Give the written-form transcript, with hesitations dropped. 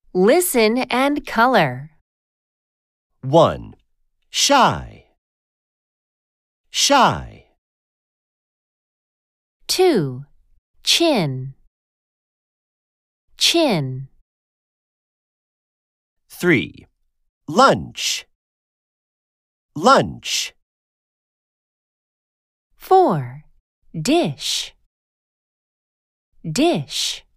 Listen and color. 1. Shy. Shy. 2. Chin. Chin. 3. Lunch. Lunch. 4. Dish. Dish.